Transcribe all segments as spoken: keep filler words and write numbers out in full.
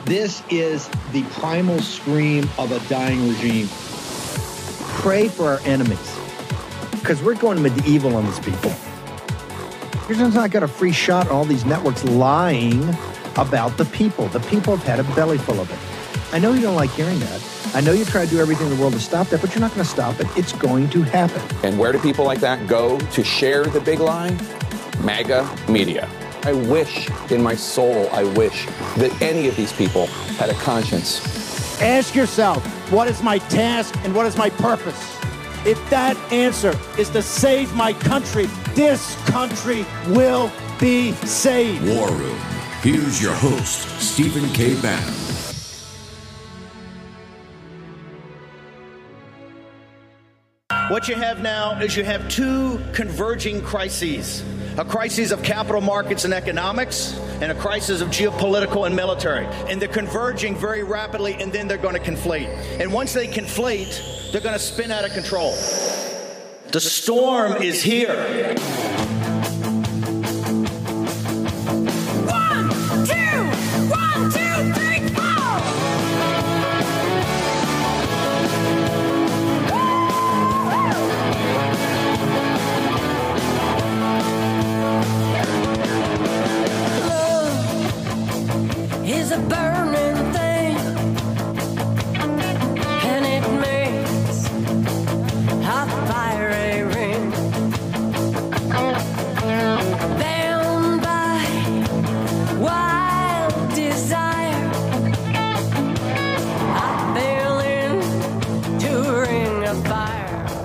This is the primal scream of a dying regime. Pray for our enemies, because we're going medieval on these people. You're not got a free shot on all these networks lying about the people. The people have had a belly full of it. I know you don't like hearing that. I know you try to do everything in the world to stop that, but you're not going to stop it. It's going to happen. And where do people like that go to share the big lie? MAGA media. I wish in my soul, I wish that any of these people had a conscience. Ask yourself, what is my task and what is my purpose? If that answer is to save my country, this country will be saved. War Room. Here's your host, Stephen K. Bannon. What you have now is you have two converging crises. A crisis of capital markets and economics, and a crisis of geopolitical and military. And they're converging very rapidly, and then they're going to conflate. And once they conflate, they're going to spin out of control. The storm is here. One, two, one, two, three, four. Is a burning thing, and it makes a fiery ring. Bound by wild desire, I fell into a ring of fire.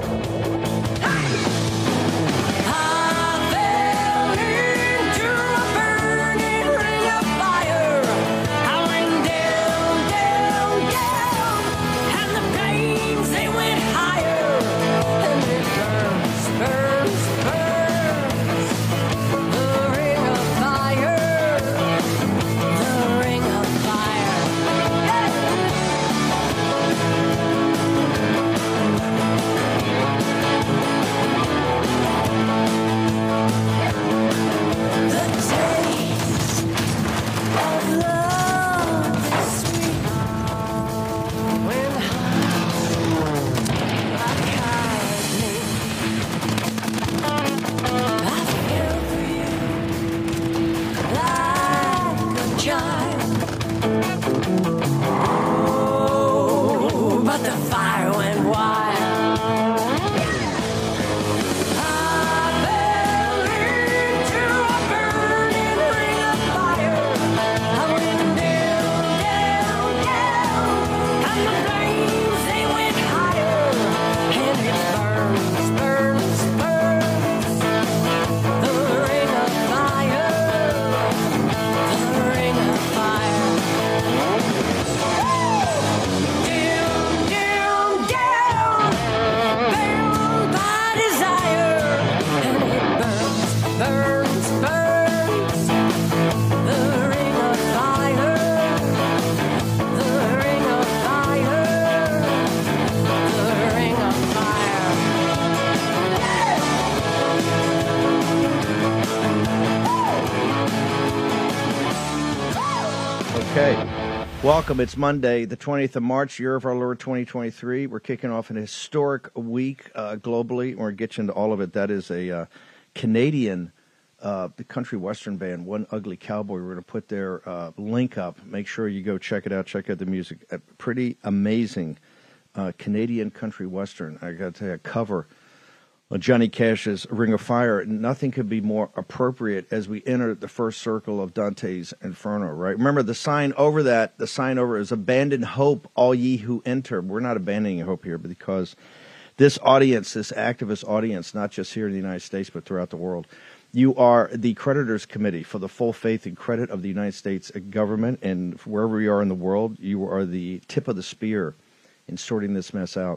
Welcome. It's Monday, the twentieth of March, year of our Lord twenty twenty-three. We're kicking off an historic week uh, globally. We're going to get you into all of it. That is a uh, Canadian uh, country western band, One Ugly Cowboy. We're going to put their uh, link up. Make sure you go check it out. Check out the music. A pretty amazing uh, Canadian country western. I got to tell you, a cover Johnny Cash's Ring of Fire. Nothing could be more appropriate as we enter the first circle of Dante's Inferno, right? Remember, the sign over that, the sign over is abandon hope, all ye who enter. We're not abandoning hope here because this audience, this activist audience, not just here in the United States, but throughout the world, you are the creditors committee for the full faith and credit of the United States government, and wherever you are in the world, you are the tip of the spear in sorting this mess out.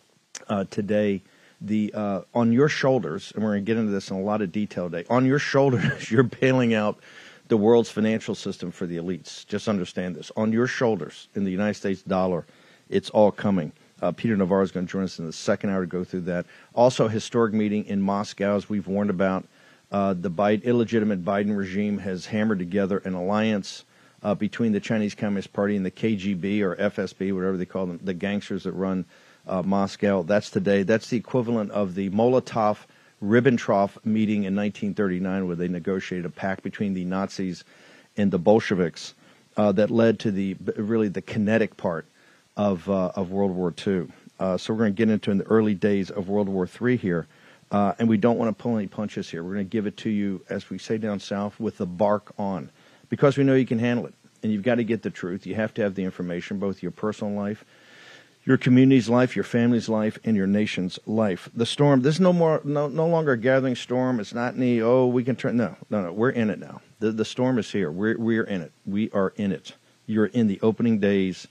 Uh, today, The uh, on your shoulders, and we're going to get into this in a lot of detail today, on your shoulders, you're bailing out the world's financial system for the elites. Just understand this. On your shoulders, in the United States dollar, it's all coming. Uh, Peter Navarro is going to join us in the second hour to go through that. Also, a historic meeting in Moscow, as we've warned about. Uh, the Biden, illegitimate Biden regime has hammered together an alliance uh, between the Chinese Communist Party and the K G B or F S B, whatever they call them, the gangsters that run uh, Moscow. That's today. That's the equivalent of the Molotov-Ribbentrop meeting in nineteen thirty-nine, where they negotiated a pact between the Nazis and the Bolsheviks uh, that led to the really the kinetic part of uh, of World War Two. Uh, so we're going to get into in the early days of World War Three here, uh, and we don't want to pull any punches here. We're going to give it to you, as we say down south, with the bark on, because we know you can handle it, and you've got to get the truth. You have to have the information, both your personal life, your community's life, your family's life, and your nation's life. The storm, this is no more, no, no longer a gathering storm. It's not any, oh, we can turn. No, no, no. We're in it now. The the storm is here. We're we're in it. We are in it. You're in the opening days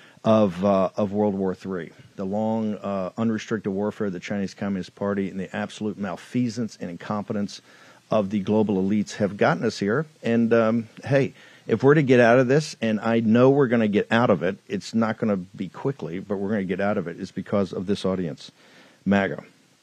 of uh, of World War Three. The long, uh, unrestricted warfare of the Chinese Communist Party and the absolute malfeasance and incompetence of the global elites have gotten us here. And, um, hey, if we're to get out of this, and I know we're going to get out of it, it's not going to be quickly, but we're going to get out of it, is because of this audience, MAGA.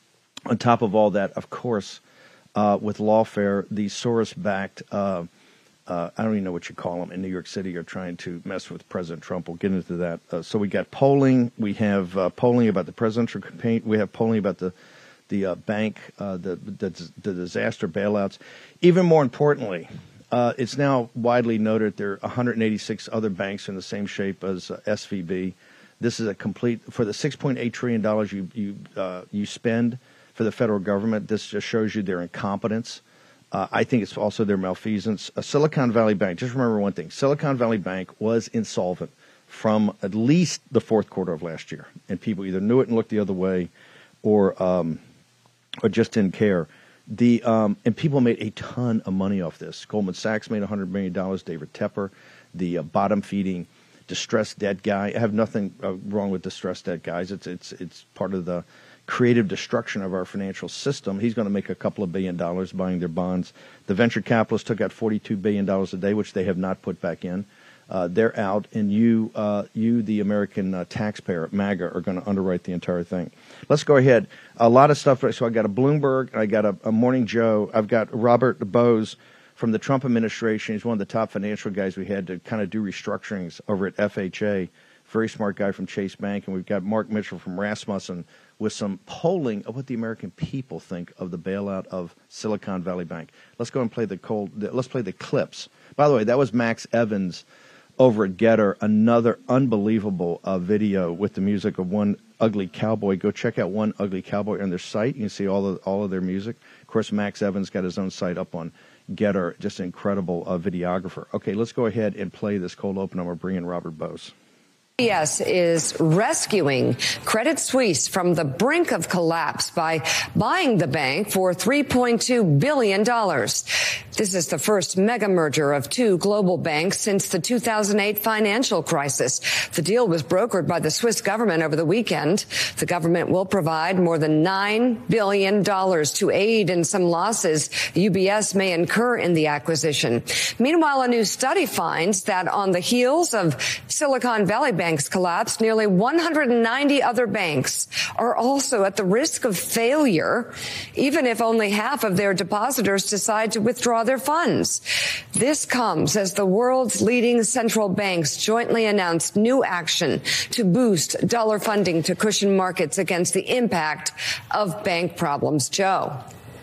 On top of all that, of course, uh, with lawfare, the Soros-backed uh Uh, I don't even know what you call them in New York City are trying to mess with President Trump. We'll get into that. Uh, so we got polling. We have uh, polling about the presidential campaign. We have polling about the the uh, bank, uh, the, the the disaster bailouts. Even more importantly, uh, it's now widely noted there are one hundred eighty-six other banks in the same shape as uh, S V B. This is a complete for the six point eight trillion dollars you you uh, you spend for the federal government. This just shows you their incompetence. Uh, I think it's also their malfeasance. Uh, Silicon Valley Bank, just remember one thing. Silicon Valley Bank was insolvent from at least the fourth quarter of last year. And people either knew it and looked the other way or um, or just didn't care. The um, And people made a ton of money off this. Goldman Sachs made one hundred million dollars. David Tepper, the uh, bottom-feeding distressed debt guy. I have nothing uh, wrong with distressed debt guys. It's, it's, it's part of the creative destruction of our financial system. He's going to make a couple of billion dollars buying their bonds. The venture capitalists took out forty-two billion dollars a day, which they have not put back in. Uh, they're out, and you, uh, you, the American uh, taxpayer, MAGA, are going to underwrite the entire thing. Let's go ahead. A lot of stuff. So I got a Bloomberg, I got a, a Morning Joe. I've got Robert Bose from the Trump administration. He's one of the top financial guys we had to kind of do restructurings over at F H A. Very smart guy from Chase Bank. And we've got Mark Mitchell from Rasmussen with some polling of what the American people think of the bailout of Silicon Valley Bank. Let's go and play the cold. Let's play the clips. By the way, that was Max Evans over at Getter, another unbelievable uh, video with the music of One Ugly Cowboy. Go check out One Ugly Cowboy on their site. You can see all of all of their music. Of course, Max Evans got his own site up on Getter. Just an incredible uh, videographer. Okay, let's go ahead and play this cold open. I'm going to bring in Robert Bose. U B S is rescuing Credit Suisse from the brink of collapse by buying the bank for three point two billion dollars. This is the first mega merger of two global banks since the two thousand eight financial crisis. The deal was brokered by the Swiss government over the weekend. The government will provide more than nine billion dollars to aid in some losses U B S may incur in the acquisition. Meanwhile, a new study finds that on the heels of Silicon Valley Bank Bank's collapse, nearly one hundred ninety other banks are also at the risk of failure, even if only half of their depositors decide to withdraw their funds. This comes as the world's leading central banks jointly announced new action to boost dollar funding to cushion markets against the impact of bank problems. Joe.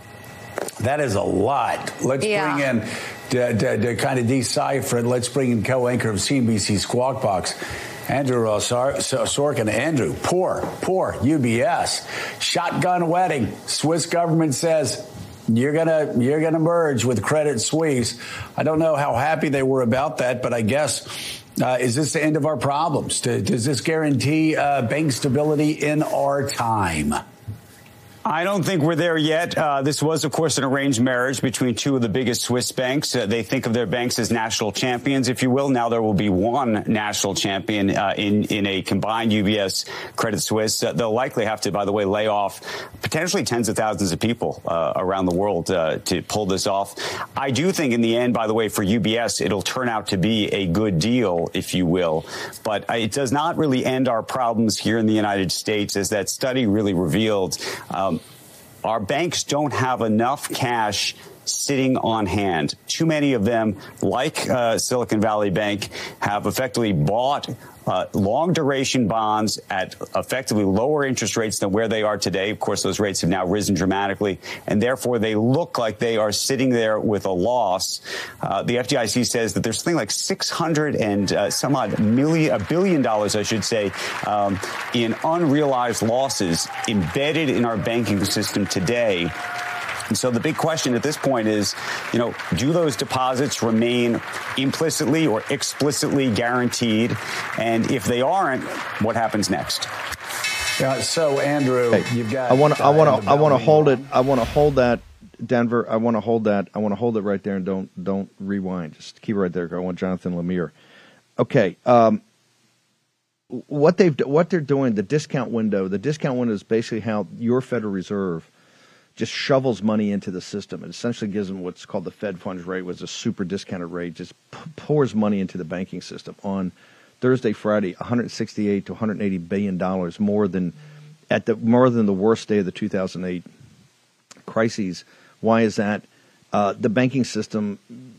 That is a lot. Let's yeah. bring in, to, to, to kind of decipher it, let's bring in co-anchor of C N B C Squawk Box, Andrew uh, Sorkin. Andrew, poor, poor U B S. Shotgun wedding. Swiss government says you're gonna you're gonna merge with Credit Suisse. I don't know how happy they were about that, but I guess uh, is this the end of our problems? Does this guarantee uh, bank stability in our time? I don't think we're there yet. Uh, this was, of course, an arranged marriage between two of the biggest Swiss banks. Uh, they think of their banks as national champions, if you will. Now there will be one national champion uh, in, in a combined U B S Credit Suisse. Uh, they'll likely have to, by the way, lay off potentially tens of thousands of people uh, around the world uh, to pull this off. I do think in the end, by the way, for U B S, it'll turn out to be a good deal, if you will. But it does not really end our problems here in the United States, as that study really revealed. Um, Our banks don't have enough cash sitting on hand. Too many of them, like uh, Silicon Valley Bank, have effectively bought Uh, long duration bonds at effectively lower interest rates than where they are today. Of course, those rates have now risen dramatically, and therefore they look like they are sitting there with a loss. Uh, the F D I C says that there's something like six hundred and uh, some odd million, a billion dollars, I should say, um, in unrealized losses embedded in our banking system today. And so the big question at this point is, you know, do those deposits remain implicitly or explicitly guaranteed? And if they aren't, what happens next? Yeah. So, Andrew, hey, you've got. I want to. I want to. I want to hold it. on. I want to hold that, Denver. I want to hold that. I want to hold it right there and don't don't rewind. Just keep it right there. I want Jonathan Lemire. Okay. Um, what they've what they're doing, the discount window. The discount window is basically how your Federal Reserve just shovels money into the system. It essentially gives them what's called the Fed funds rate, was a super discounted rate, just p- pours money into the banking system. On Thursday, Friday, one hundred sixty-eight to one hundred eighty billion dollars more than at the more than the worst day of the two thousand eight crises. Why is that? Uh, the banking system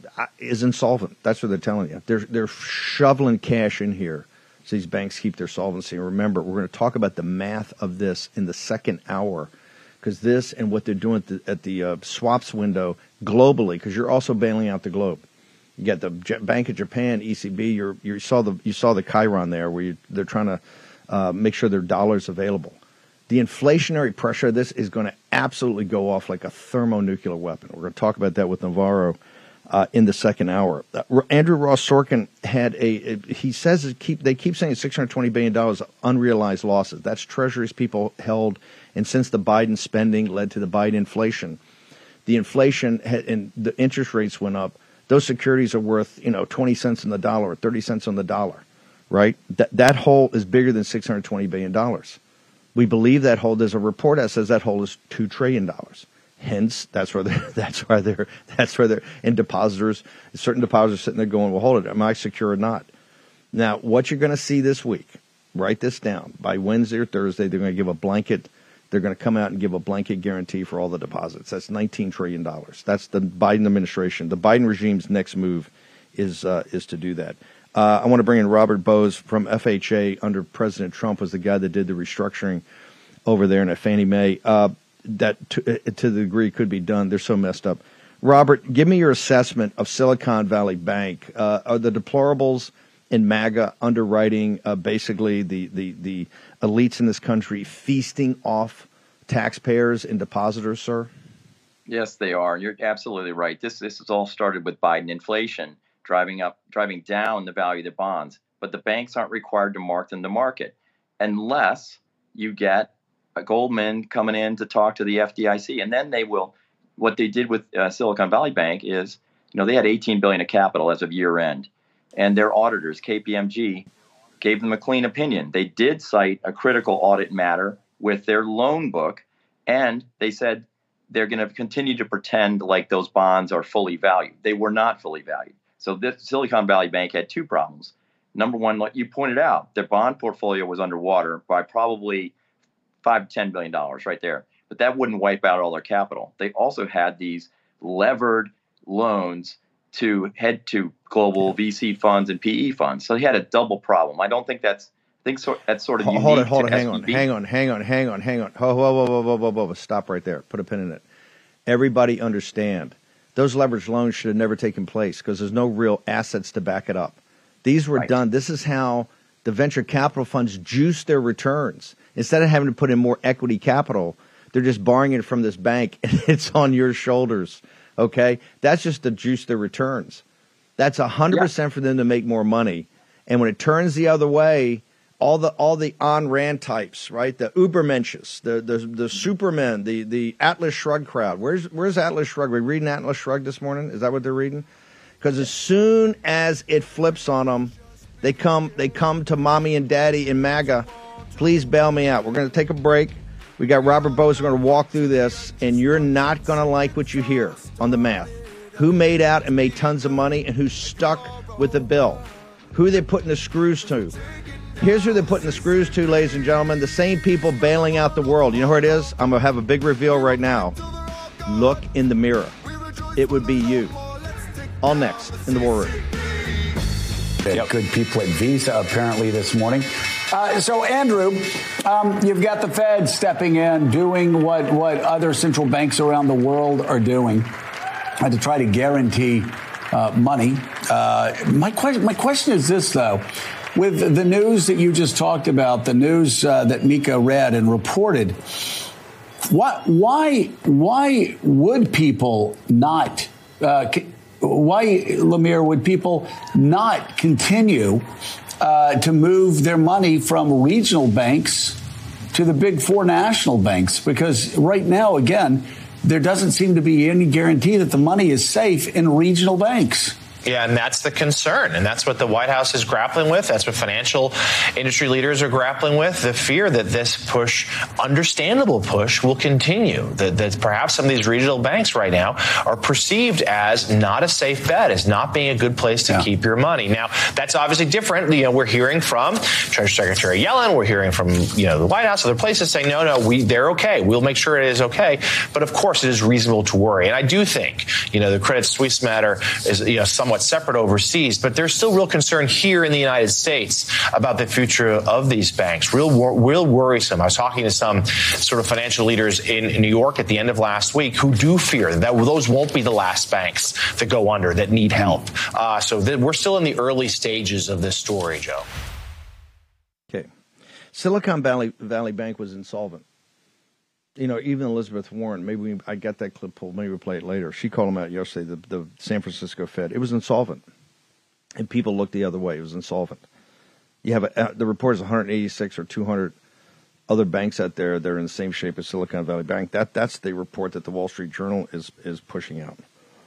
is insolvent. That's what they're telling you. They're they're shoveling cash in here so these banks keep their solvency. And remember, we're going to talk about the math of this in the second hour, because this and what they're doing at the, at the uh, swaps window globally, because you're also bailing out the globe. You got the J- Bank of Japan, E C B. You're, you saw the you saw the Chiron there, where you, they're trying to uh, make sure their dollars available. The inflationary pressure of this is going to absolutely go off like a thermonuclear weapon. We're going to talk about that with Navarro uh, in the second hour. Uh, Andrew Ross Sorkin had a, a he says it keep they keep saying six hundred twenty billion dollars unrealized losses. That's treasuries people held. And since the Biden spending led to the Biden inflation, the inflation had, and the interest rates went up. Those securities are worth, you know, twenty cents on the dollar or thirty cents on the dollar, right? That that hole is bigger than six hundred twenty billion dollars. We believe that hole. There's a report that says that hole is two trillion dollars. Hence, that's where they're, that's why they're that's where they're and depositors, certain depositors sitting there going, well, hold it, am I secure or not? Now, what you're going to see this week, write this down. By Wednesday or Thursday, they're going to give a blanket. They're going to come out and give a blanket guarantee for all the deposits. That's nineteen trillion dollars. That's the Biden administration. The Biden regime's next move is uh, is to do that. Uh, I want to bring in Robert Bose from F H A under President Trump, was the guy that did the restructuring over there and at Fannie Mae. Uh, that to, to the degree could be done. They're so messed up. Robert, give me your assessment of Silicon Valley Bank. Uh, are the deplorables in MAGA underwriting uh, basically the, the, the elites in this country feasting off taxpayers and depositors, sir? Yes, they are. You're absolutely right. This this has all started with Biden inflation, driving up, driving down the value of the bonds. But the banks aren't required to mark them to market unless you get a Goldman coming in to talk to the F D I C, and then they will. What they did with uh, Silicon Valley Bank is, you know, they had eighteen billion dollars of capital as of year end, and their auditors, K P M G, gave them a clean opinion. They did cite a critical audit matter with their loan book, and they said they're going to continue to pretend like those bonds are fully valued. They were not fully valued. So this Silicon Valley Bank had two problems. Number one, like you pointed out, their bond portfolio was underwater by probably five to ten billion dollars right there. But that wouldn't wipe out all their capital. They also had these levered loans to head to global V C funds and P E funds. So he had a double problem. I don't think that's I think so, that's sort of unique. Hold it, hold it, to hang on, hang on, hang on, hang on, hang on. Whoa, whoa, whoa, whoa, whoa, whoa, whoa, whoa. Stop right there. Put a pin in it. Everybody understand. Those leveraged loans should have never taken place because there's no real assets to back it up. These were Right. done. This is how the venture capital funds juice their returns. Instead of having to put in more equity capital, they're just borrowing it from this bank, and it's on your shoulders, okay? That's just to juice their returns. That's one hundred percent for them to make more money. And when it turns the other way, all the all the Ayn Rand types, right? The Ubermensches, the the the Supermen, the the Atlas Shrugged crowd. Where's where's Atlas Shrugged? Are we reading Atlas Shrugged this morning? Is that what they're reading? Because as soon as it flips on them, they come they come to mommy and daddy in MAGA. Please bail me out. We're going to take a break. We got Robert Bose. We're going to walk through this, and you're not going to like what you hear on the math. Who made out and made tons of money, and who's stuck with the bill? Who they're putting the screws to? Here's who they're putting the screws to, ladies and gentlemen. The same people bailing out the world. You know who it is? I'm going to have a big reveal right now. Look in the mirror. it would be you. All next in the War Room. Yep. Good people at Visa apparently this morning. Uh, so, Andrew, um, you've got the Fed stepping in, doing what, what other central banks around the world are doing uh, to try to guarantee uh, money. Uh, my, que- my question is this, though. With the news that you just talked about, the news uh, that Mika read and reported, why, why, why would people not uh, Why, Lemire, would people not continue uh, to move their money from regional banks to the big four national banks? Because right now, again, there doesn't seem to be any guarantee that the money is safe in regional banks. Yeah, and that's the concern. And that's what the White House is grappling with. That's what financial industry leaders are grappling with. The fear that this push, understandable push, will continue. That, that perhaps some of these regional banks right now are perceived as not a safe bet, as not being a good place to yeah. keep your money. Now, that's obviously different. You know, we're hearing from Treasury Secretary Yellen. We're hearing from, you know, the White House, other places saying, no, no, we they're okay. We'll make sure it is okay. But of course, it is reasonable to worry. And I do think, you know, the Credit Suisse matter is, you know, some somewhat separate overseas, but there's still real concern here in the United States about the future of these banks. Real, real worrisome. I was talking to some sort of financial leaders in New York at the end of last week who do fear that those won't be the last banks that go under, that need help. Uh, so th- we're still in the early stages of this story, Joe. Okay. Silicon Valley Valley Bank was insolvent. You know, even Elizabeth Warren, maybe we, I got that clip pulled, maybe we'll play it later. She called them out yesterday, the, the San Francisco Fed. It was insolvent. And people looked the other way. It was insolvent. You have a, the report is one hundred eighty-six or two hundred other banks out there that are in the same shape as Silicon Valley Bank. That That's the report that the Wall Street Journal is, is pushing out.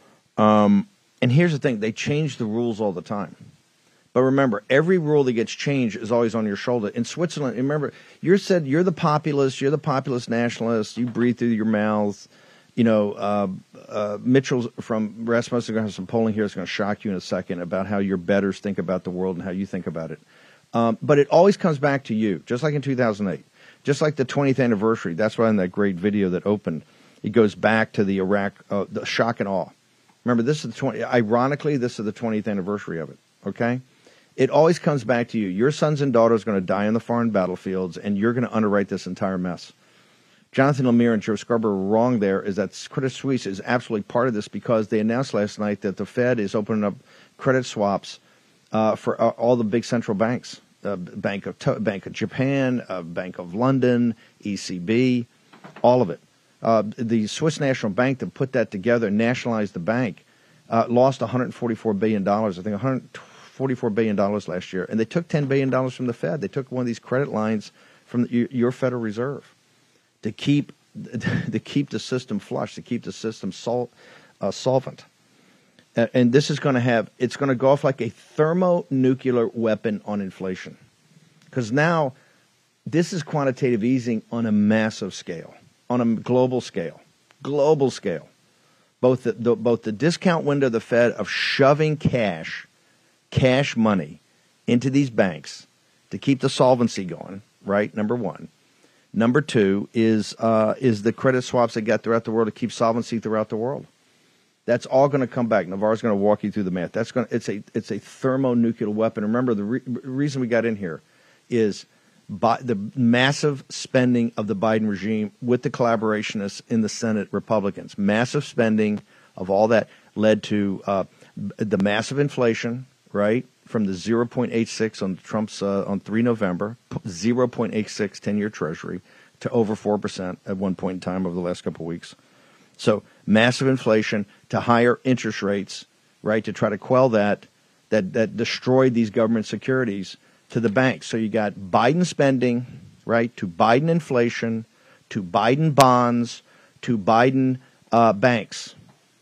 Um, and here's the thing. They change the rules all the time. But remember, every rule that gets changed is always on your shoulder. In Switzerland, remember, you're said you're the populist, you're the populist nationalist, you breathe through your mouth. You know, uh, uh, Mitchell from Rasmussen is going to have some polling here that's going to shock you in a second about how your betters think about the world and how you think about it. Um, but it always comes back to you, just like in two thousand eight, just like the twentieth anniversary. That's why in that great video that opened, it goes back to the Iraq, uh, the shock and awe. Remember, this is the twenty. Ironically, this is the twentieth anniversary of it. Okay. It always comes back to you. Your sons and daughters are going to die on the foreign battlefields, and you're going to underwrite this entire mess. Jonathan Lemire and Joe Scarborough were wrong there, is that Credit Suisse is absolutely part of this because they announced last night that the Fed is opening up credit swaps uh, for uh, all the big central banks, uh, Bank of to- Bank of Japan, uh, Bank of London, E C B, all of it. Uh, the Swiss National Bank that put that together, nationalized the bank, uh, lost one hundred forty-four billion dollars, I think one hundred forty-four billion dollars last year. And they took ten billion dollars from the Fed. They took one of these credit lines from the, your Federal Reserve to keep to keep the system flush, to keep the system sol- uh, solvent. Uh, and this is going to have, it's going to go off like a thermonuclear weapon on inflation. Because now this is quantitative easing on a massive scale, on a global scale, global scale. Both the, the, both the discount window of the Fed of shoving cash cash money into these banks to keep the solvency going, right? Number one. Number two is uh, is the credit swaps they got throughout the world to keep solvency throughout the world. That's all going to come back. Navarro's going to walk you through the math. That's going. It's a it's a thermonuclear weapon. Remember, the re- reason we got in here is by the massive spending of the Biden regime with the collaborationists in the Senate Republicans. Massive spending of all that led to uh, the massive inflation. Right, from the zero point eight six on Trump's uh, on the third of November, zero point eight six ten-year Treasury, to over four percent at one point in time over the last couple of weeks. So massive inflation to higher interest rates, right, to try to quell that, that, that destroyed these government securities to the banks. So you got Biden spending, right, to Biden inflation, to Biden bonds, to Biden uh, banks.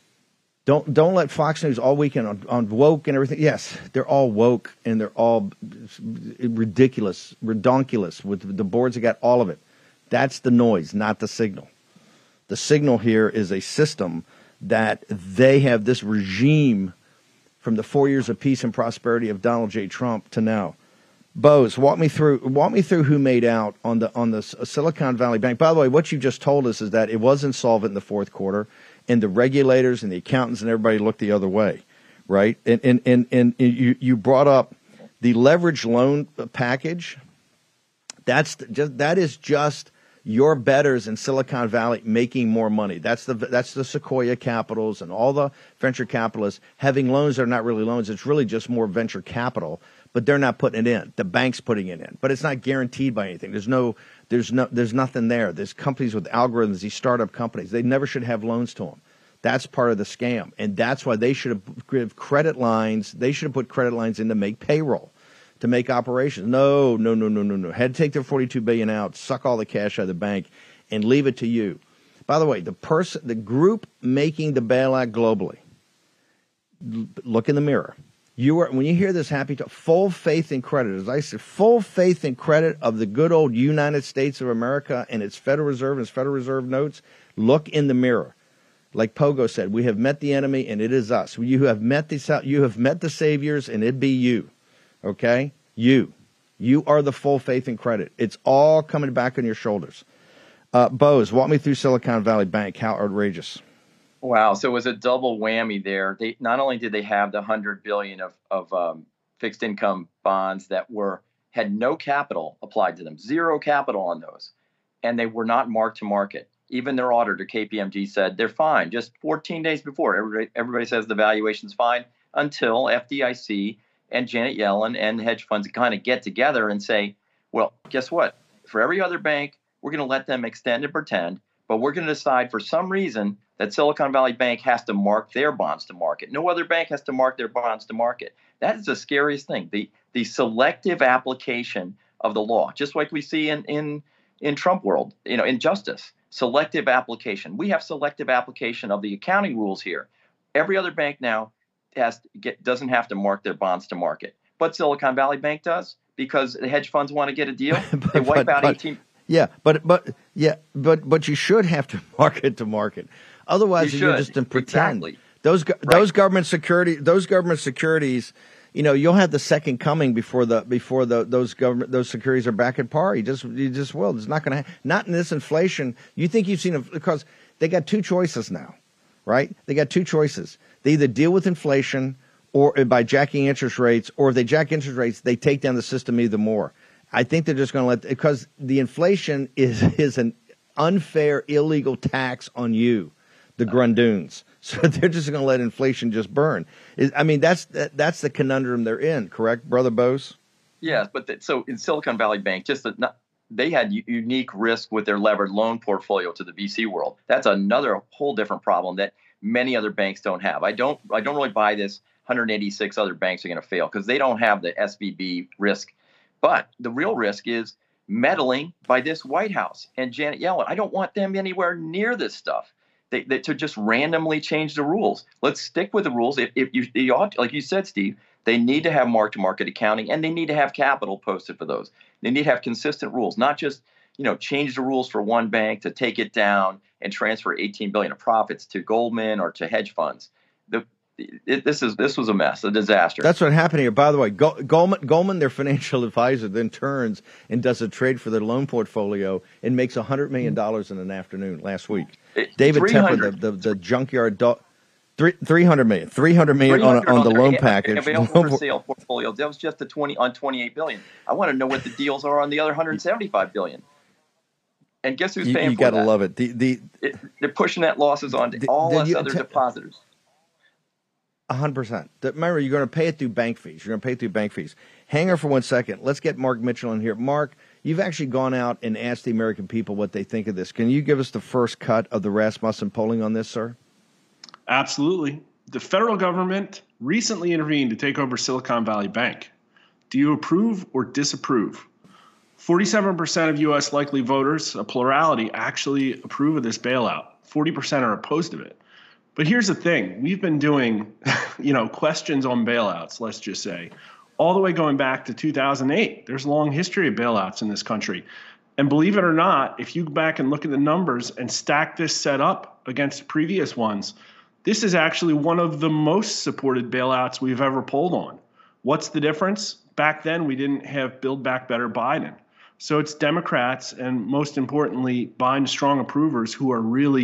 Don't don't let Fox News all weekend on, on woke and everything. Yes, they're all woke and they're all ridiculous, redonkulous with the boards that got all of it. That's the noise, not the signal. The signal here is a system that they have this regime from the four years of peace and prosperity of Donald J. Trump to now. Bose, walk me through walk me through who made out on the on the Silicon Valley Bank. By the way, what you just told us is that it was insolvent in the fourth quarter. and the regulators and the accountants and everybody looked the other way, right? And and and, and you, you brought up the leverage loan package. That's just that is just your bettors in Silicon Valley making more money. That's the that's the Sequoia Capitals and all the venture capitalists having loans that are not really loans. It's really just more venture capital, but they're not putting it in. The bank's putting it in, but it's not guaranteed by anything. There's no there's no there's nothing there. There's companies with algorithms, these startup companies. They never should have loans to them. That's part of the scam, and that's why they should have give credit lines. They should have put credit lines in to make payroll, to make operations. No, no, no, no, no, no. Had to take their forty-two billion dollars out, suck all the cash out of the bank, and leave it to you. By the way, the person, the group making the bailout globally, look in the mirror. You are when you hear this happy talk, full faith in credit. As I said, full faith in credit of the good old United States of America and its Federal Reserve and its Federal Reserve notes. Look in the mirror. Like Pogo said, we have met the enemy, and it is us. You have met the you have met the saviors, and it be you. Okay, you, you are the full faith and credit. It's all coming back on your shoulders. Uh, Bose, walk me through Silicon Valley Bank. How outrageous! Wow, so it was a double whammy there. They not only did they have the hundred billion of of um, fixed income bonds that were had no capital applied to them, zero capital on those, and they were not marked to market. Even their auditor, K P M G, said they're fine. Just fourteen days before, everybody, everybody says the valuation's fine until F D I C and Janet Yellen and hedge funds kind of get together and say, well, guess what? For every other bank, we're going to let them extend and pretend, but we're going to decide for some reason that Silicon Valley Bank has to mark their bonds to market. No other bank has to mark their bonds to market. That is the scariest thing, the the selective application of the law, just like we see in, in, in Trump world, you know, in justice. Selective application. We have selective application of the accounting rules here. Every other bank now has to get, doesn't have to mark their bonds to market, but Silicon Valley Bank does because the hedge funds want to get a deal. but, they wipe but, out but, eighteen. Yeah, but but yeah, but but you should have to market to market. Otherwise, you you're just in pretend. Exactly. Those right. those government security those government securities. You know, you'll have the second coming before the before the those government those securities are back at par. You just you just will. It's not going to not in this inflation. You think you've seen it because they got two choices now, right? They got two choices. They either deal with inflation or by jacking interest rates, or if they jack interest rates, they take down the system even more. I think they're just going to let because the inflation is is an unfair, illegal tax on you, the Grundoons. So they're just going to let inflation just burn. I mean, that's that's the conundrum they're in, correct, Brother Bose? Yes, but the, so in Silicon Valley Bank, just the, not, they had u- unique risk with their levered loan portfolio to the V C world. That's another whole different problem that many other banks don't have. I don't I don't really buy this one hundred eighty-six other banks are going to fail because they don't have the S V B risk. But the real risk is meddling by this White House and Janet Yellen. I don't want them anywhere near this stuff. They, they, to just randomly change the rules. Let's stick with the rules. If, if you, you ought, like you said, Steve, they need to have mark-to-market accounting, and they need to have capital posted for those. They need to have consistent rules, not just you know change the rules for one bank to take it down and transfer eighteen billion dollars of profits to Goldman or to hedge funds. The, it, this is this was a mess, a disaster. That's what happened here. By the way, Goldman, Goldman, their financial advisor, then turns and does a trade for their loan portfolio and makes one hundred million dollars in an afternoon last week. David Tepper, the, the, the junkyard dog, three, three hundred million, three hundred million on, on the loan package. Available for sale portfolio. That was just the twenty on twenty-eight billion. I want to know what the deals are on the other one hundred seventy-five billion. And guess who's you, paying you for gotta that? You got to love it. The, the, it. They're pushing that losses on to the, all the, us you, other te- depositors. A hundred percent. Remember, you're going to pay it through bank fees. You're going to pay it through bank fees. Hang on for one second. Let's get Mark Mitchell in here. Mark, you've actually gone out and asked the American people what they think of this. Can you give us the first cut of the Rasmussen polling on this, sir? Absolutely. The federal government recently intervened to take over Silicon Valley Bank. Do you approve or disapprove? forty-seven percent of U S likely voters, a plurality, actually approve of this bailout. forty percent are opposed to it. But here's the thing. We've been doing, you know, questions on bailouts, let's just say, all the way going back to two thousand eight. There's a long history of bailouts in this country. And believe it or not, if you go back and look at the numbers and stack this set up against previous ones, this is actually one of the most supported bailouts we've ever polled on. What's the difference? Back then, we didn't have Build Back Better Biden. So it's Democrats and, most importantly, Biden's strong approvers who are really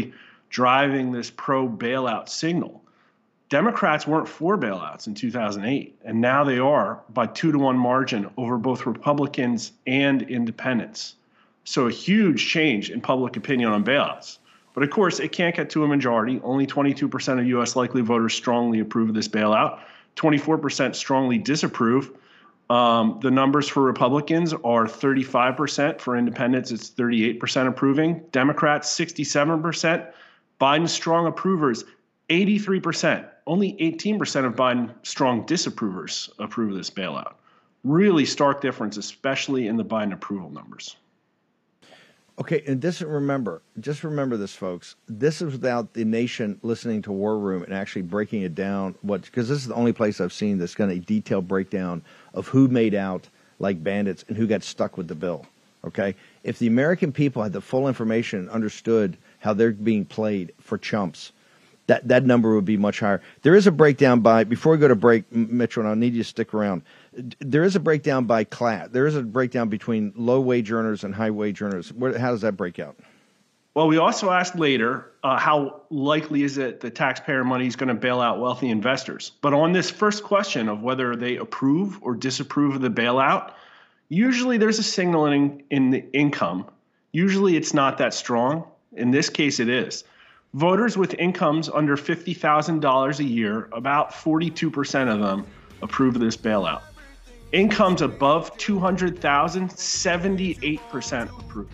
driving this pro-bailout signal. Democrats weren't for bailouts in two thousand eight, and now they are by two to one margin over both Republicans and independents. So a huge change in public opinion on bailouts. But of course, it can't get to a majority. Only twenty-two percent of U S likely voters strongly approve of this bailout. twenty-four percent strongly disapprove. Um, the numbers for Republicans are thirty-five percent. For independents, it's thirty-eight percent approving. Democrats, sixty-seven percent. Biden's strong approvers, eighty-three percent. Only eighteen percent of Biden strong disapprovers approve of this bailout. Really stark difference, especially in the Biden approval numbers. Okay, and just remember, just remember this, folks. This is without the nation listening to War Room and actually breaking it down. What? Because this is the only place I've seen that's got a detailed breakdown of who made out like bandits and who got stuck with the bill. Okay, if the American people had the full information and understood how they're being played for chumps, that that number would be much higher. There is a breakdown by, before we go to break, Mitchell, and I'll need you to stick around. There is a breakdown by class. There is a breakdown between low-wage earners and high-wage earners. Where, how does that break out? Well, we also asked later, uh, how likely is it that taxpayer money is going to bail out wealthy investors? But on this first question of whether they approve or disapprove of the bailout, usually there's a signal in, in the income. Usually it's not that strong. In this case, it is. Voters with incomes under fifty thousand dollars a year, about forty-two percent of them approve of this bailout. Incomes above two hundred thousand dollars, seventy-eight percent approve.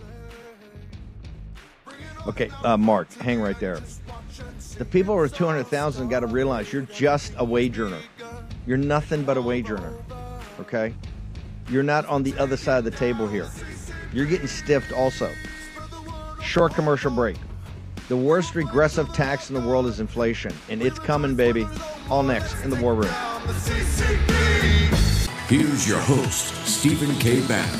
Okay, uh, Mark, hang right there. The people who are two hundred thousand got to realize you're just a wage earner. You're nothing but a wage earner, okay? You're not on the other side of the table here. You're getting stiffed also. Short commercial break. The worst regressive tax in the world is inflation, and it's coming, baby. All next in the War Room. Here's your host, Stephen K. Bannon.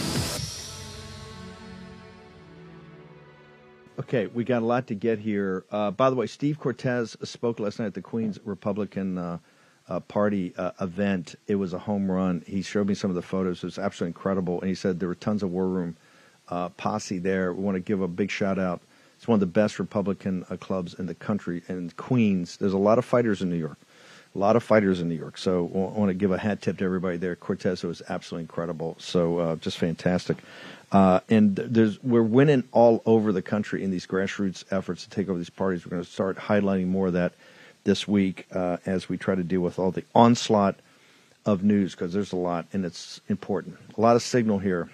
Okay, we got a lot to get here. Uh, by the way, Steve Cortez spoke last night at the Queens Republican uh, uh, Party uh, event. It was a home run. He showed me some of the photos. It was absolutely incredible. And he said there were tons of War Room uh, posse there. We want to give a big shout out. It's one of the best Republican uh, clubs in the country. And Queens, there's a lot of fighters in New York. A lot of fighters in New York. So I want to give a hat tip to everybody there. Cortez was absolutely incredible. So uh, just fantastic. Uh, and there's, we're winning all over the country in these grassroots efforts to take over these parties. We're going to start highlighting more of that this week uh, as we try to deal with all the onslaught of news, because there's a lot, and it's important. A lot of signal here.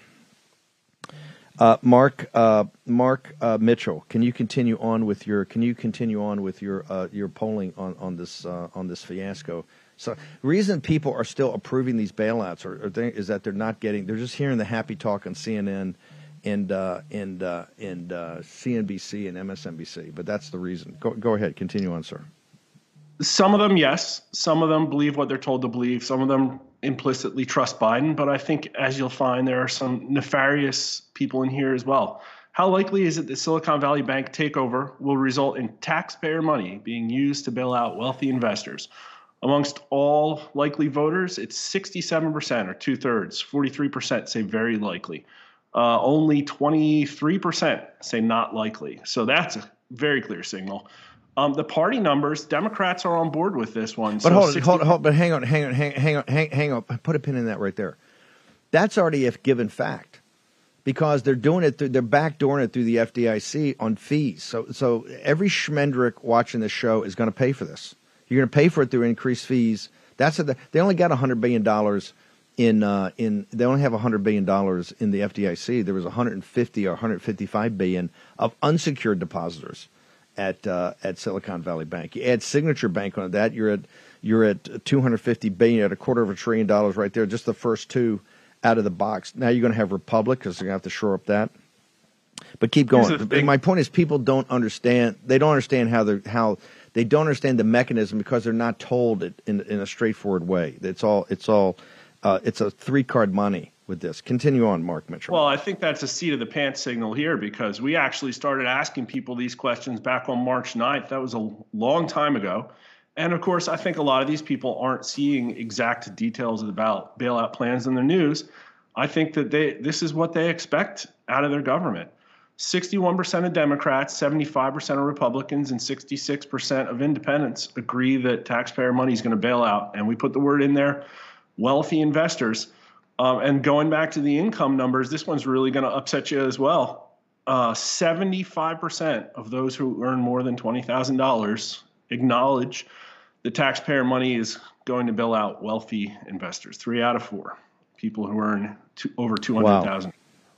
Uh, Mark, uh, Mark uh, Mitchell, can you continue on with your? Can you continue on with your uh, your polling on on this uh, on this fiasco? So, the reason people are still approving these bailouts are, are they, is that they're not getting. They're just hearing the happy talk on C N N and uh, and uh, and uh, C N B C and M S N B C. But that's the reason. Go go ahead. Continue on, sir. Some of them, yes. Some of them believe what they're told to believe. Some of them implicitly trust Biden. But I think, as you'll find, there are some nefarious people in here as well. How likely is it that Silicon Valley Bank takeover will result in taxpayer money being used to bail out wealthy investors? Amongst all likely voters, it's sixty-seven percent, or two-thirds. forty-three percent say very likely. Uh, only twenty-three percent say not likely. So that's a very clear signal. Um, the party numbers, Democrats are on board with this one. But so hold, sixty hold, hold, but hang on, hang on, hang, hang on, hang, hang on. Put a pin in that right there. That's already a given fact, because they're doing it. Through, they're backdooring it through the F D I C on fees. So, so every schmendrick watching this show is going to pay for this. You're going to pay for it through increased fees. That's a, they only got a hundred billion dollars in uh, in. They only have a hundred billion dollars in the F D I C. There was one hundred fifty or one hundred fifty-five billion of unsecured depositors at uh, at Silicon Valley Bank. You add Signature Bank on that, you're at you're at two hundred fifty billion, at a quarter of a trillion dollars right there. Just the first two out of the box. Now you're going to have Republic, because they're going to have to shore up that. But keep going. My point is, people don't understand. They don't understand how they how they don't understand the mechanism, because they're not told it in in a straightforward way. It's all it's all uh, it's a three card money with this. Continue on, Mark Mitchell. Well, I think that's a seat of the pants signal here, because we actually started asking people these questions back on March ninth. That was a long time ago. And of course, I think a lot of these people aren't seeing exact details of the bail- bailout plans in the news. I think that they this is what they expect out of their government. sixty-one percent of Democrats, seventy-five percent of Republicans, and sixty-six percent of independents agree that taxpayer money is going to bail out. And we put the word in there, wealthy investors. Um, and going back to the income numbers, this one's really going to upset you as well. Uh, seventy-five percent of those who earn more than twenty thousand dollars acknowledge the taxpayer money is going to bail out wealthy investors. Three out of four people who earn two, over two hundred thousand dollars.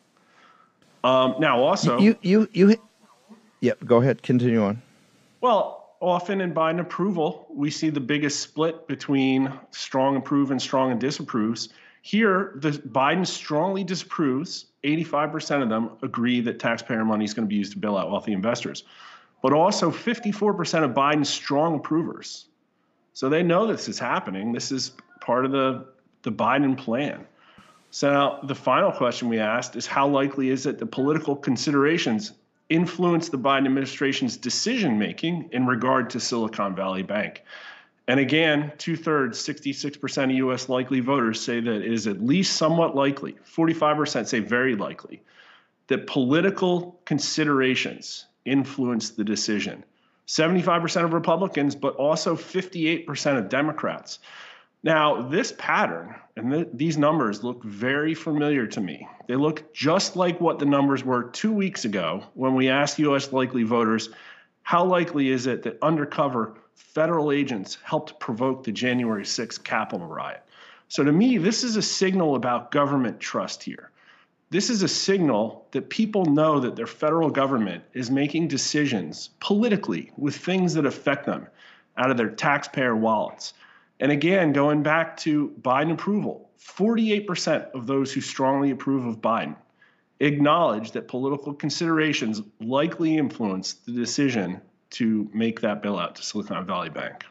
Wow. Um, now, also, you, you, you, yeah, go ahead. Continue on. Well, often in Biden approval, we see the biggest split between strong approve and strong and disapproves. Here, the Biden strongly disapproves. eighty-five percent of them agree that taxpayer money is going to be used to bail out wealthy investors. But also fifty-four percent of Biden's strong approvers. So they know this is happening. This is part of the, the Biden plan. So now the final question we asked is, how likely is it that political considerations influence the Biden administration's decision-making in regard to Silicon Valley Bank? And again, two-thirds, sixty-six percent of U S likely voters say that it is at least somewhat likely, forty-five percent say very likely, that political considerations influence the decision. seventy-five percent of Republicans, but also fifty-eight percent of Democrats. Now, this pattern and th- these numbers look very familiar to me. They look just like what the numbers were two weeks ago when we asked U S likely voters, how likely is it that undercover federal agents helped provoke the January sixth Capitol riot? So to me, this is a signal about government trust here. This is a signal that people know that their federal government is making decisions politically with things that affect them out of their taxpayer wallets. And again, going back to Biden approval, forty-eight percent of those who strongly approve of Biden acknowledge that political considerations likely influence the decision to make that bailout to Silicon Valley Bank.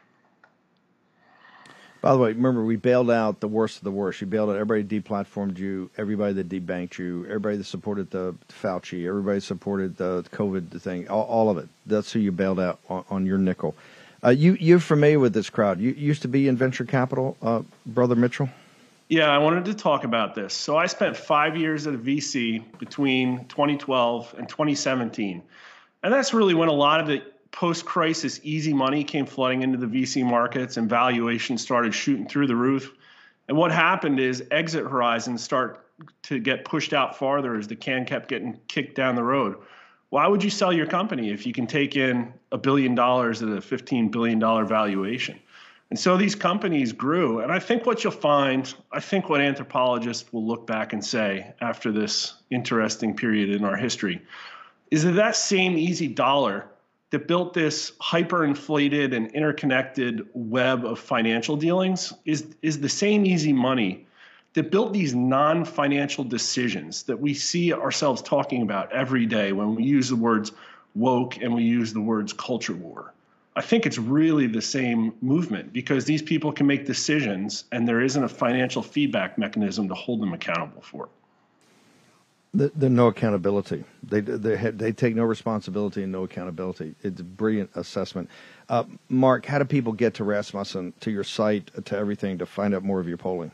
By the way, remember, we bailed out the worst of the worst. You bailed out everybody that deplatformed you, everybody that debanked you, everybody that supported the Fauci, everybody that supported the COVID thing, all, all of it. That's who you bailed out on, on your nickel. Uh, you, you're familiar with this crowd. You used to be in venture capital, uh, Brother Mitchell? Yeah, I wanted to talk about this. So I spent five years at a V C between twenty twelve and twenty seventeen. And that's really when a lot of the post-crisis easy money came flooding into the V C markets and valuations started shooting through the roof. And what happened is exit horizons start to get pushed out farther as the can kept getting kicked down the road. Why would you sell your company if you can take in a billion dollars at a fifteen billion dollars valuation? And so these companies grew. And I think what you'll find, I think what anthropologists will look back and say after this interesting period in our history, is that that same easy dollar that built this hyperinflated and interconnected web of financial dealings is, is the same easy money that built these non-financial decisions that we see ourselves talking about every day when we use the words woke and we use the words culture war. I think it's really the same movement because these people can make decisions and there isn't a financial feedback mechanism to hold them accountable for it. There's no accountability. They they have, they take no responsibility and no accountability. It's a brilliant assessment. Uh, Mark, how do people get to Rasmussen, to your site, to everything, to find out more of your polling?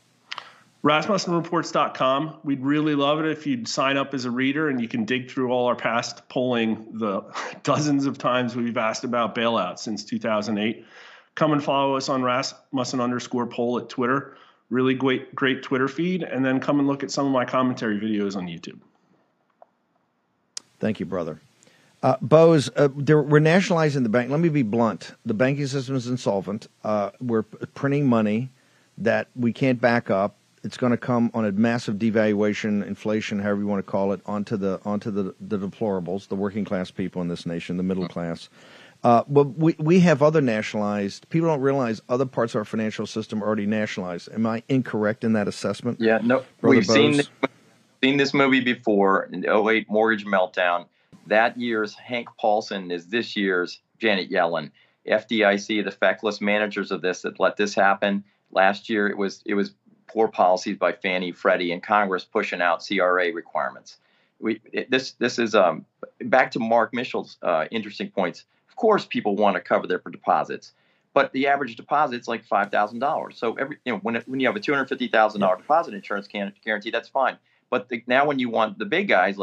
Rasmussen Reports dot com. We'd really love it if you'd sign up as a reader and you can dig through all our past polling, the dozens of times we've asked about bailouts since two thousand eight. Come and follow us on Rasmussen underscore poll at Twitter. Really great, great Twitter feed. And then come and look at some of my commentary videos on YouTube. Thank you, brother. Uh, Bose, uh, we're nationalizing the bank. Let me be blunt. The banking system is insolvent. Uh, we're printing money that we can't back up. It's going to come on a massive devaluation, inflation, however you want to call it, onto the onto the, the deplorables, the working class people in this nation, the middle class. Uh, but we we have other nationalized. People don't realize other parts of our financial system are already nationalized. Am I incorrect in that assessment? Yeah, no. Brother We've Bose? seen this, seen this movie before. In the oh eight mortgage meltdown. That year's Hank Paulson is this year's Janet Yellen. F D I C, the feckless managers of this that let this happen. Last year, it was it was poor policies by Fannie, Freddie, and Congress pushing out C R A requirements. We it, this this is um back to Mark Mitchell's uh, interesting points. Of course, people want to cover their deposits, but the average deposit's like five thousand dollars. So every you know when it, when you have a two hundred fifty thousand dollar deposit insurance can, guarantee, that's fine. But the, now when you want the big guys like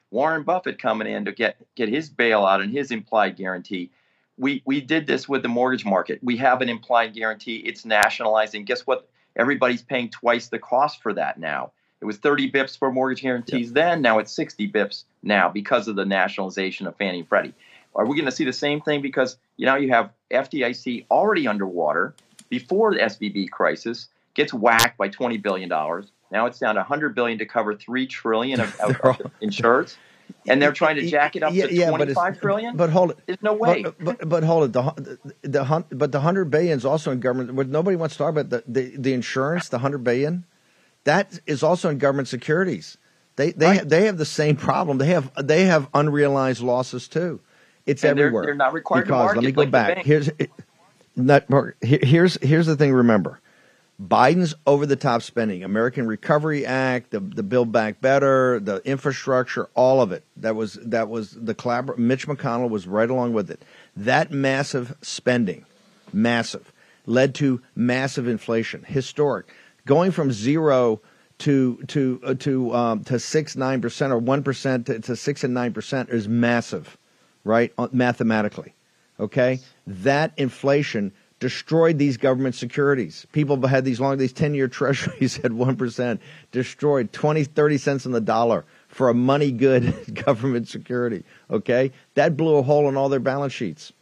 Warren Buffett coming in to get, get his bailout and his implied guarantee. We we did this with the mortgage market. We have an implied guarantee. It's nationalized. And guess what? Everybody's paying twice the cost for that now. It was thirty bips for mortgage guarantees yep. then. Now it's sixty bips now because of the nationalization of Fannie and Freddie. Are we going to see the same thing? Because you know you have F D I C already underwater before the S V B crisis, gets whacked by twenty billion dollars. Now it's down to one hundred billion dollars to cover three trillion dollars of, of, of insurance. And they're trying to jack it up yeah, to yeah, twenty-five trillion. But hold it. There's no way. But, but, but hold it. The, the, the but the hundred billion is also in government. What nobody wants to talk about the, the, the insurance. The hundred billion, that is also in government securities. They they right. they have the same problem. They have they have unrealized losses too. It's and everywhere. They're, they're not required because, to market. Let me go like back. Here's not, here's here's the thing. Remember. Biden's over-the-top spending, American Recovery Act, the the Build Back Better, the infrastructure, all of it. That was that was the collabor- Mitch McConnell was right along with it. That massive spending, massive, led to massive inflation, historic, going from zero to to uh, to um, to six nine percent or one percent to, to six and nine percent is massive, right? Mathematically, okay. That inflation destroyed these government securities. People had these long, these ten-year treasuries at one percent, destroyed twenty, thirty cents on the dollar for a money good government security, okay? That blew a hole in all their balance sheets,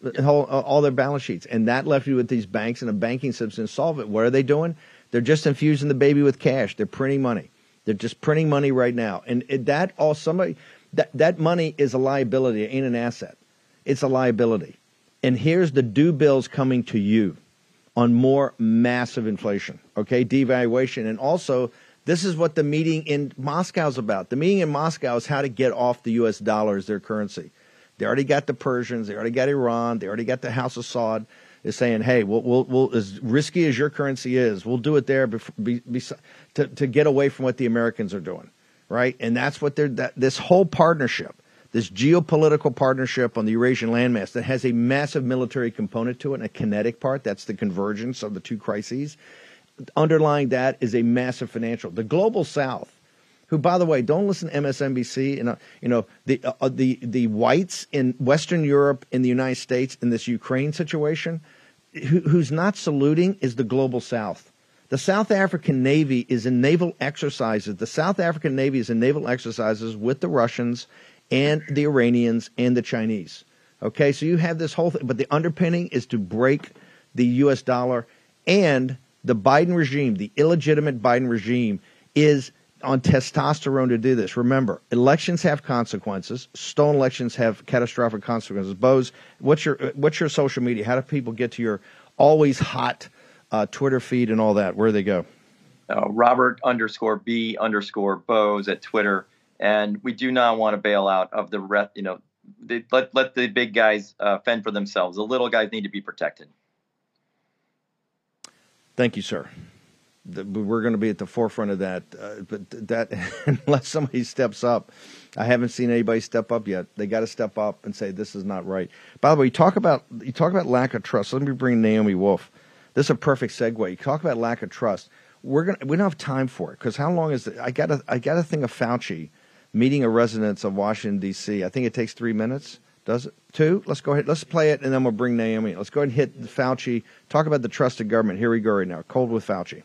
all their balance sheets. And that left you with these banks and a banking system insolvent. What are they doing? They're just infusing the baby with cash. They're printing money. They're just printing money right now. And it, that all somebody, that, that money is a liability. It ain't an asset. It's a liability. And here's the due bills coming to you on more massive inflation, okay, devaluation. And also, this is what the meeting in Moscow is about. The meeting in Moscow is how to get off the U S dollar as their currency. They already got the Persians. They already got Iran. They already got the House of Saud. Is saying, hey, we'll, we'll, we'll, as risky as your currency is, we'll do it there before, be, be, to, to get away from what the Americans are doing, right? And that's what they're, that, this whole partnership, this geopolitical partnership on the Eurasian landmass that has a massive military component to it and a kinetic part, that's the convergence of the two crises. Underlying that is a massive financial. The global South, who, by the way, don't listen to M S N B C. And, uh, you know, the, uh, the, the whites in Western Europe, in the United States, in this Ukraine situation, who, who's not saluting is the global South. The South African Navy is in naval exercises. The South African Navy is in naval exercises with the Russians and the Iranians and the Chinese. Okay, so you have this whole thing, but the underpinning is to break the U S dollar, and the Biden regime, the illegitimate Biden regime, is on testosterone to do this. Remember, elections have consequences. Stolen elections have catastrophic consequences. Bose, what's your what's your social media? How do people get to your always hot uh, Twitter feed and all that? Where do they go? Uh, Robert underscore B underscore Bose at Twitter. And we do not want to bail out of the rest. You know, they, let let the big guys uh, fend for themselves. The little guys need to be protected. Thank you, sir. The, we're going to be at the forefront of that. Uh, but that, unless somebody steps up, I haven't seen anybody step up yet. They got to step up and say this is not right. By the way, you talk about you talk about lack of trust. Let me bring Naomi Wolf. This is a perfect segue. You talk about lack of trust. We're gonna we don't have time for it because how long is it? I got a I got a thing of Fauci meeting a residents of Washington, D C. I think it takes three minutes. Does it? Two? Let's go ahead. Let's play it, and then we'll bring Naomi. Let's go ahead and hit Fauci. Talk about the trusted government. Here we go right now. Cold with Fauci.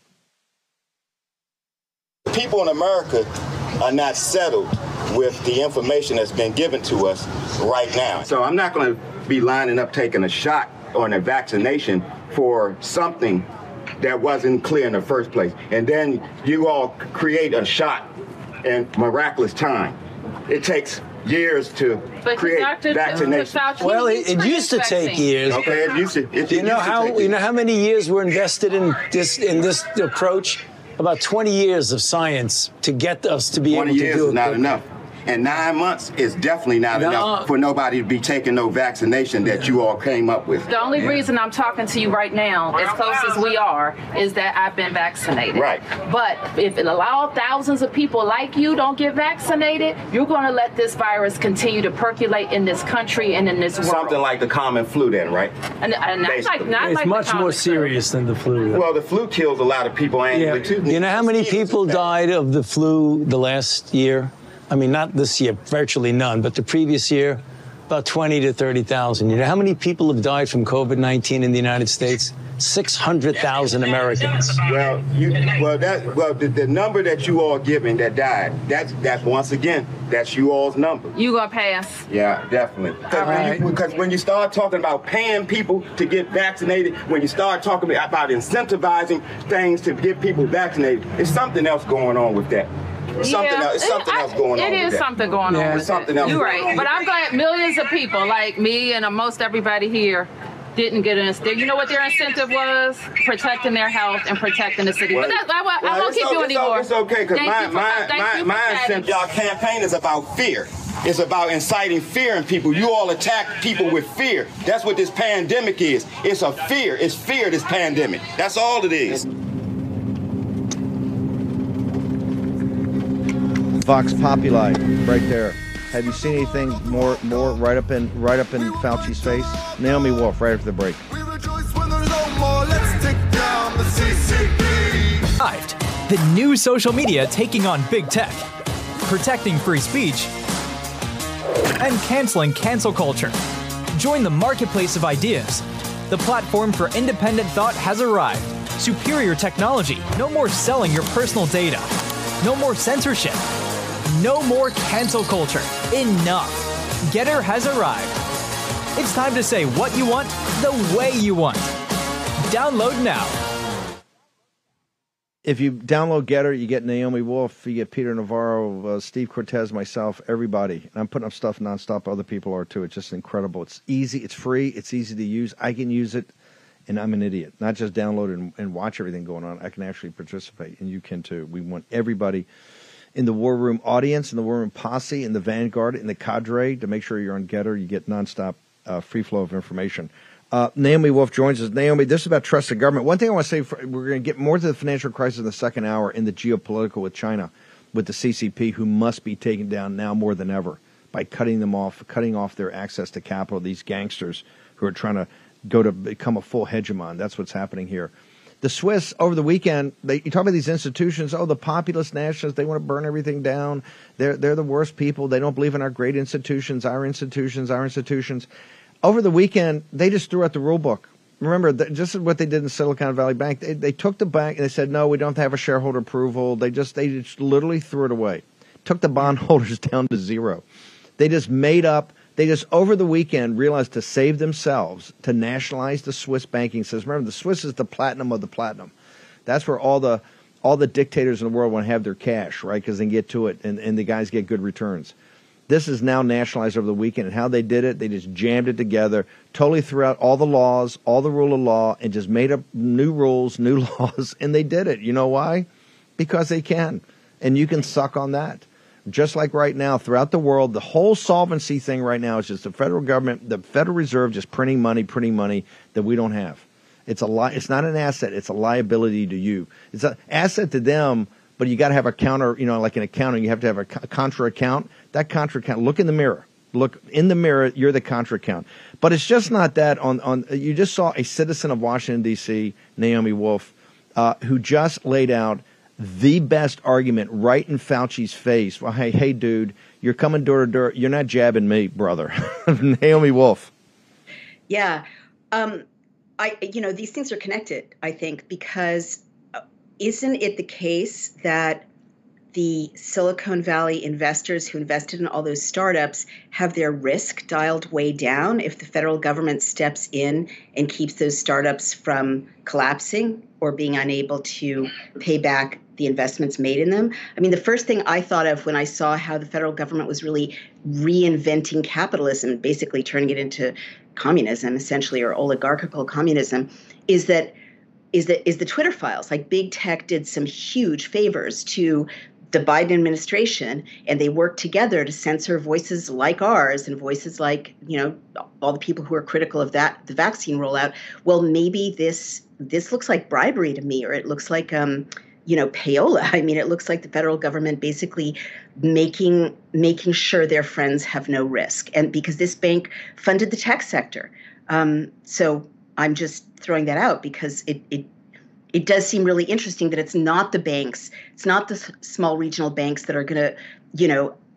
People in America are not settled with the information that's been given to us right now. So I'm not going to be lining up taking a shot or a vaccination for something that wasn't clear in the first place. And then you all create a shot in miraculous time. It takes years to but create Doctor vaccination. Well, it, it used to take years. Okay, it used to. It, you it know used how to take you know how many years were invested in this in this approach? About twenty years of science to get us to be able to do it. twenty years is not enough. And nine months is definitely not no. enough for nobody to be taking no vaccination that you all came up with. The only yeah. reason I'm talking to you right now, as close as we are, is that I've been vaccinated. Right. But if it allows thousands of people like you don't get vaccinated, you're going to let this virus continue to percolate in this country and in this world. Something like the common flu then, right? And, and not like, not it's like much the more serious flu. than the flu. Well, the flu kills a lot of people annually, yeah. too. You know how many people died of the flu the last year? I mean, not this year, virtually none, but the previous year, about twenty to thirty thousand. You know how many people have died from COVID nineteen in the United States? six hundred thousand Americans. Well, you, well, that, well, the, the number that you all giving that died, that's, that's once again, that's you all's number. You gonna pass? Yeah, definitely. Because Right. when, you, when you start talking about paying people to get vaccinated, when you start talking about incentivizing things to get people vaccinated, there's something else going on with that. There's something Yeah, else, it's something it, else going I, on It with is that. something going on There's with something that. else You're going right. on But with I'm glad millions of people like me and most everybody here didn't get an incentive. You know what their incentive was? Protecting their health and protecting the city. Well, but that, I, won't- I well, won't it's keep you o- anymore. It's, o- it's okay, because Thank my, you for- my, thank my, you for my chatting. incentive, y'all campaign is about fear. It's about inciting fear in people. You all attack people with fear. That's what this pandemic is. It's a fear. It's fear, this pandemic. That's all it is. Vox Populi, right there. Have you seen anything more, more right up in, right up in Fauci's face? Naomi Wolf, right after the break. Arrived. The new social media taking on big tech, protecting free speech, and canceling cancel culture. Join the marketplace of ideas. The platform for independent thought has arrived. Superior technology. No more selling your personal data. No more censorship. No more cancel culture. Enough. Getter has arrived. It's time to say what you want, the way you want. Download now. If you download Getter, you get Naomi Wolf, you get Peter Navarro, uh, Steve Cortez, myself, everybody. And I'm putting up stuff nonstop. Other people are too. It's just incredible. It's easy. It's free. It's easy to use. I can use it, and I'm an idiot. Not just download and, and watch everything going on. I can actually participate, and you can too. We want everybody in the War Room audience, in the War Room posse, in the Vanguard, in the cadre to make sure you're on Getter. You get nonstop uh, free flow of information. Uh, Naomi Wolf joins us. Naomi, this is about trusted government. One thing I want to say, for, we're going to get more to the financial crisis in the second hour in the geopolitical with China, with the C C P, who must be taken down now more than ever by cutting them off, cutting off their access to capital, these gangsters who are trying to go to become a full hegemon. That's what's happening here. The Swiss, over the weekend, they, you talk about these institutions, oh, the populist nationalists, they want to burn everything down. They're, they're the worst people. They don't believe in our great institutions, our institutions, our institutions. Over the weekend, they just threw out the rule book. Remember, just what they did in Silicon Valley Bank. They, they took the bank and they said, no, we don't have a shareholder approval. They just they just literally threw it away. Took the bondholders down to zero. They just made up. They just, over the weekend, realized to save themselves, to nationalize the Swiss banking system. Remember, the Swiss is the platinum of the platinum. That's where all the all the dictators in the world want to have their cash, right, because they can get to it, and, and the guys get good returns. This is now nationalized over the weekend, and how they did it, they just jammed it together, totally threw out all the laws, all the rule of law, and just made up new rules, new laws, and they did it. You know why? Because they can, and you can suck on that. Just like right now, throughout the world, the whole solvency thing right now is just the federal government, the Federal Reserve just printing money, printing money that we don't have. It's a li- It's not an asset. It's a liability to you. It's an asset to them, but you got to have a counter, you know, like an accounting, you have to have a contra account. That contra account, look in the mirror. Look in the mirror, you're the contra account. But it's just not that. On, on you just saw a citizen of Washington, D C, Naomi Wolf, uh, who just laid out the best argument right in Fauci's face. Well, hey, hey, dude, you're coming door to door. You're not jabbing me, brother. Naomi Wolf. Yeah. Um, I, you know, these things are connected, I think, because isn't it the case that the Silicon Valley investors who invested in all those startups have their risk dialed way down if the federal government steps in and keeps those startups from collapsing or being unable to pay back the investments made in them? I mean, the first thing I thought of when I saw how the federal government was really reinventing capitalism, basically turning it into communism, essentially, or oligarchical communism, is that is that is the Twitter files. Like, big tech did some huge favors to the Biden administration, and they worked together to censor voices like ours and voices like, you know, all the people who are critical of that, the vaccine rollout. Well, maybe this this looks like bribery to me, or it looks like, um, you know, payola. I mean, it looks like the federal government basically making making sure their friends have no risk, and because this bank funded the tech sector. Um, so I'm just throwing that out because it it. It does seem really interesting that it's not the banks, it's not the s- small regional banks that are going to, you know,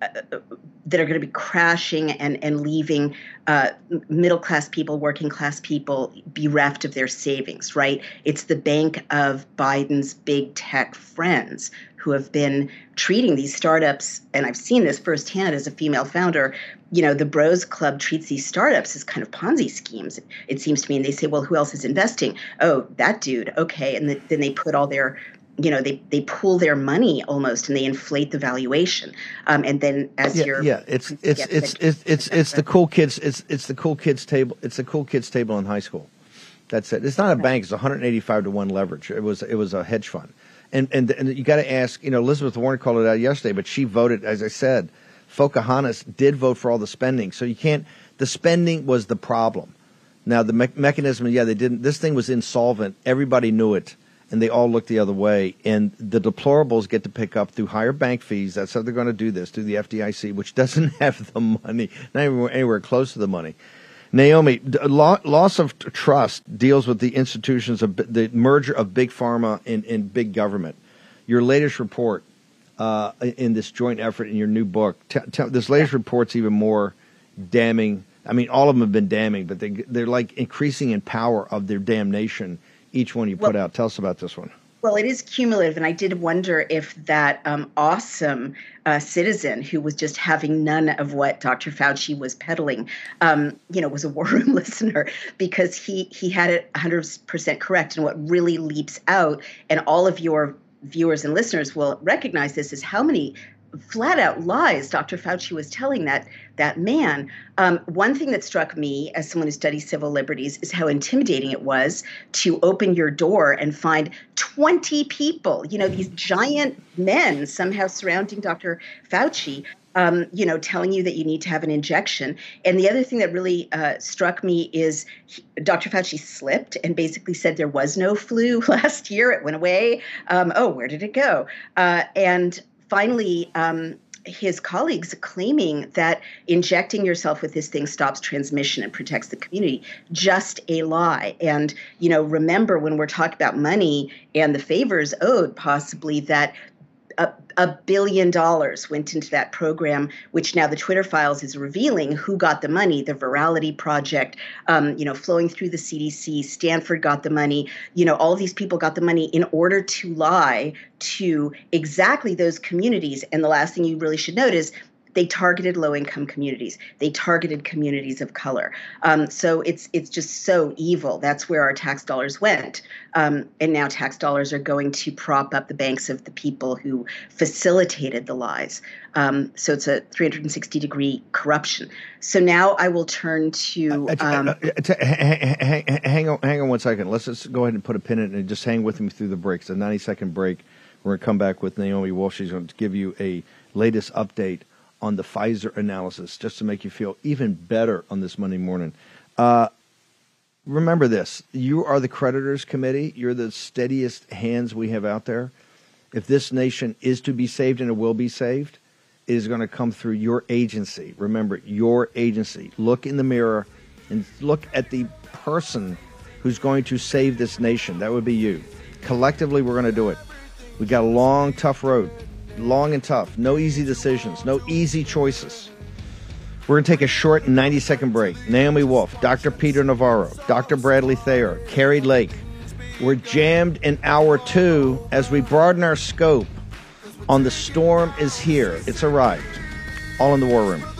uh, that are going to be crashing and, and leaving uh, middle-class people, working-class people bereft of their savings, right? It's the bank of Biden's big tech friends who have been treating these startups, and I've seen this firsthand as a female founder. You know, the Bros Club treats these startups as kind of Ponzi schemes, it seems to me. And they say, well, who else is investing? Oh, that dude. Okay. And the, then they put all their, you know, they, they pool their money almost, and they inflate the valuation. Um, and then as yeah, you're yeah, it's it's it's it's it's, it's it's the cool kids. It's it's the cool kids table. It's the cool kids table in high school. That's it. It's not a bank. It's one hundred eighty-five to one leverage. It was it was a hedge fund. And, and and you got to ask, you know, Elizabeth Warren called it out yesterday, but she voted, as I said, Pocahontas did vote for all the spending. So you can't, the spending was the problem. Now, the me- mechanism, yeah, they didn't, this thing was insolvent. Everybody knew it, and they all looked the other way. And the deplorables get to pick up through higher bank fees. That's how they're going to do this, through the F D I C, which doesn't have the money, not anywhere, anywhere close to the money. Naomi, lo- loss of t- trust deals with the institutions of b- the merger of big pharma and, and big government. Your latest report uh, in this joint effort in your new book, t- t- this latest report's even more damning. I mean, all of them have been damning, but they, they're like increasing in power of their damnation, each one you put well, out. Tell us about this one. Well, it is cumulative, and I did wonder if that um, awesome uh, citizen who was just having none of what Doctor Fauci was peddling, um, you know, was a War Room listener, because he he had it one hundred percent correct. And what really leaps out, and all of your viewers and listeners will recognize this, is how many flat out lies Doctor Fauci was telling that that man. Um, one thing that struck me as someone who studies civil liberties is how intimidating it was to open your door and find twenty people, you know, these giant men somehow surrounding Doctor Fauci, um, you know, telling you that you need to have an injection. And the other thing that really uh, struck me is he, Doctor Fauci slipped and basically said there was no flu last year. It went away. Um, oh, where did it go? Uh, and Finally, um, his colleagues claiming that injecting yourself with this thing stops transmission and protects the community. Just a lie. And, you know, remember when we're talking about money and the favors owed, possibly that a, a billion dollars went into that program, which now the Twitter files is revealing who got the money. The Virality Project, um, you know, flowing through the C D C, Stanford got the money. You know, all these people got the money in order to lie to exactly those communities. And the last thing you really should note is they targeted low-income communities. They targeted communities of color. Um, so it's it's just so evil. That's where our tax dollars went. Um, and now tax dollars are going to prop up the banks of the people who facilitated the lies. Um, so it's a three hundred sixty degree corruption. So now I will turn to um, uh, uh, hang, hang, hang on, hang on one second. Let's just go ahead and put a pin in it and just hang with me through the break. It's a ninety second break. We're going to come back with Naomi Wolf. She's going to give you a latest update on the Pfizer analysis, just to make you feel even better on this Monday morning. Uh, remember this. You are the creditors committee. You're the steadiest hands we have out there. If this nation is to be saved, and it will be saved, it is going to come through your agency. Remember, your agency. Look in the mirror and look at the person who's going to save this nation. That would be you. Collectively, we're going to do it. We've got a long, tough road. Long and tough. No easy decisions. No easy choices. We're going to take a short ninety second break. Naomi Wolf, Doctor Peter Navarro, Doctor Bradley Thayer, Carrie Lake. We're jammed in hour two as we broaden our scope on The Storm Is Here. It's arrived. All in the War Room.